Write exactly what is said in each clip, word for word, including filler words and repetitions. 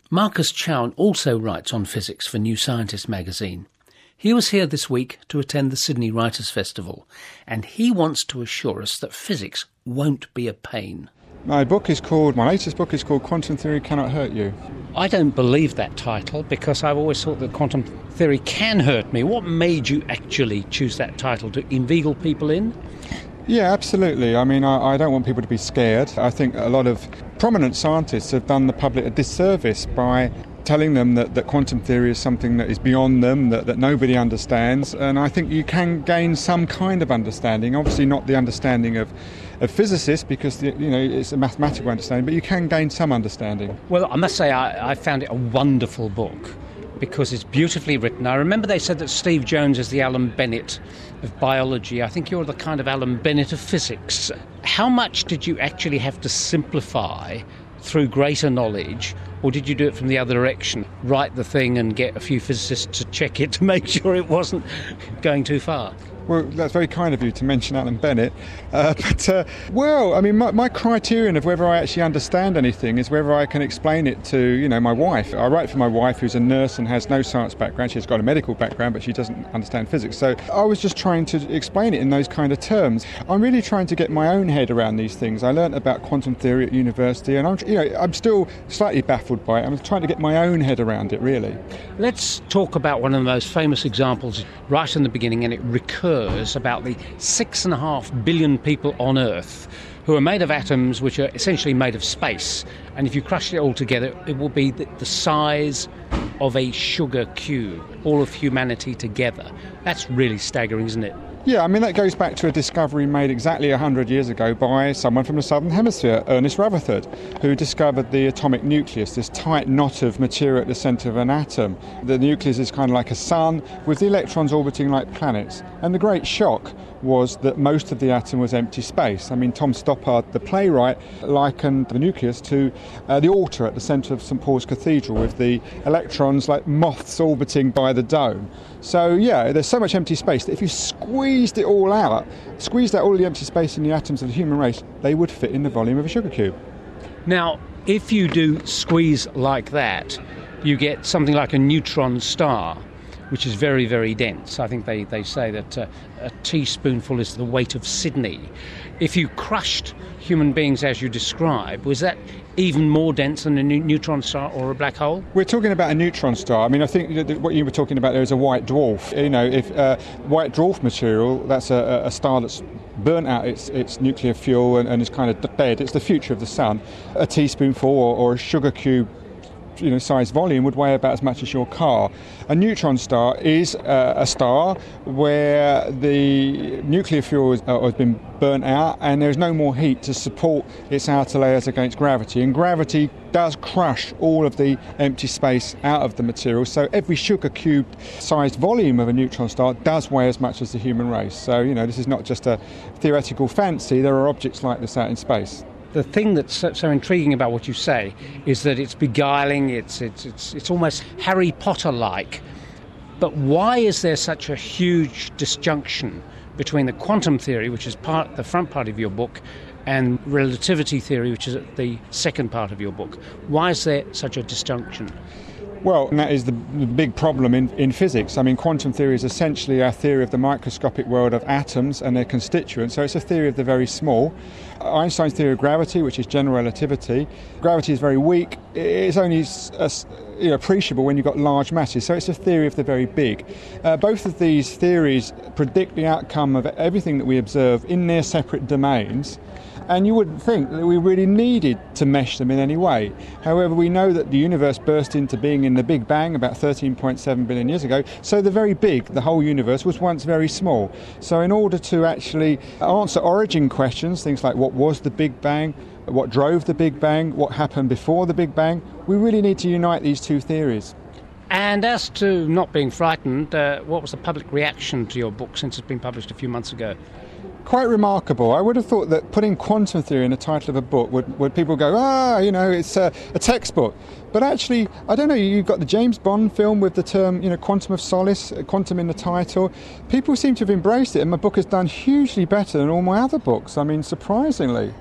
Marcus Chown also writes on physics for New Scientist magazine. He was here this week to attend the Sydney Writers' Festival, and he wants to assure us that physics won't be a pain. My book is called, my latest book is called Quantum Theory Cannot Hurt You. I don't believe that title because I've always thought that quantum theory can hurt me. What made you actually choose that title? To inveigle people in? Yeah, absolutely. I mean, I, I don't want people to be scared. I think a lot of prominent scientists have done the public a disservice by telling them that, that quantum theory is something that is beyond them, that, that nobody understands. And I think you can gain some kind of understanding, obviously not the understanding of, of physicists, because the, you know it's a mathematical understanding, but you can gain some understanding. Well, I must say I, I found it a wonderful book because it's beautifully written. I remember they said that Steve Jones is the Alan Bennett of biology. I think you're the kind of Alan Bennett of physics. How much did you actually have to simplify through greater knowledge, or did you do it from the other direction? Write the thing and get a few physicists to check it to make sure it wasn't going too far? Well, that's very kind of you to mention Alan Bennett. Uh, but, uh, well, I mean, my, my criterion of whether I actually understand anything is whether I can explain it to, you know, my wife. I write for my wife, who's a nurse and has no science background. She's got a medical background, but she doesn't understand physics. So I was just trying to explain it in those kind of terms. I'm really trying to get my own head around these things. I learnt about quantum theory at university, and I'm, you know, I'm still slightly baffled by it. I'm trying to get my own head around it, really. Let's talk about one of the most famous examples right in the beginning, and it recurs about the six and a half billion people on Earth who are made of atoms which are essentially made of space. And if you crush it all together, it will be the, the size of a sugar cube, all of humanity together. That's really staggering, isn't it? Yeah, I mean, that goes back to a discovery made exactly one hundred years ago by someone from the Southern Hemisphere, Ernest Rutherford, who discovered the atomic nucleus, this tight knot of material at the centre of an atom. The nucleus is kind of like a sun, with the electrons orbiting like planets. And the great shock was that most of the atom was empty space. I mean, Tom Stoppard, the playwright, likened the nucleus to uh, the altar at the centre of St Paul's Cathedral, with the electrons like moths orbiting by the dome. So, yeah, there's so much empty space that if you squeezed it all out, squeezed out all the empty space in the atoms of the human race, they would fit in the volume of a sugar cube. Now, if you do squeeze like that, you get something like a neutron star, which is very, very dense. I think they, they say that uh, a teaspoonful is the weight of Sydney. If you crushed human beings as you describe, was that even more dense than a ne- neutron star or a black hole? We're talking about a neutron star. I mean, I think that what you were talking about there is a white dwarf. You know, if uh, white dwarf material, that's a, a star that's burnt out its, its nuclear fuel and, and is kind of dead. It's the future of the sun. A teaspoonful or, or a sugar cube, you know, size volume would weigh about as much as your car. A neutron star is uh, a star where the nuclear fuel has, uh, has been burnt out and there's no more heat to support its outer layers against gravity, and gravity does crush all of the empty space out of the material, so every sugar cube sized volume of a neutron star does weigh as much as the human race. So, you know, this is not just a theoretical fancy, there are objects like this out in space. The thing that's so, so intriguing about what you say is that it's beguiling, it's it's it's it's almost Harry Potter-like. But why is there such a huge disjunction between the quantum theory, which is part the front part of your book, and relativity theory, which is the second part of your book? Why is there such a disjunction? Well, and that is the big problem in, in physics. I mean, quantum theory is essentially a theory of the microscopic world of atoms and their constituents, so it's a theory of the very small. Einstein's theory of gravity, which is general relativity, gravity is very weak. It's only a, you know, appreciable when you've got large masses, so it's a theory of the very big. Uh, both of these theories predict the outcome of everything that we observe in their separate domains, and you wouldn't think that we really needed to mesh them in any way. However, we know that the universe burst into being in the Big Bang about thirteen point seven billion years ago, so the very big, the whole universe, was once very small. So in order to actually answer origin questions, things like what was the Big Bang, what drove the Big Bang, what happened before the Big Bang, we really need to unite these two theories. And as to not being frightened, uh, what was the public reaction to your book since it's been published a few months ago? Quite remarkable. I would have thought that putting quantum theory in the title of a book would, would people go, ah, you know, it's a, a textbook. But actually, I don't know, you've got the James Bond film with the term, you know, quantum of solace, quantum in the title. People seem to have embraced it, and my book has done hugely better than all my other books. I mean, surprisingly.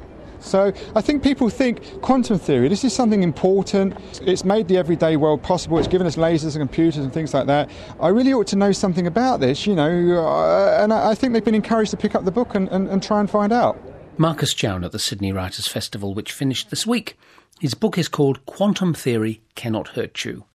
So I think people think quantum theory, this is something important. It's made the everyday world possible. It's given us lasers and computers and things like that. I really ought to know something about this, you know, uh, and I think they've been encouraged to pick up the book and, and, and try and find out. Marcus Chown at the Sydney Writers' Festival, which finished this week. His book is called Quantum Theory Cannot Hurt You.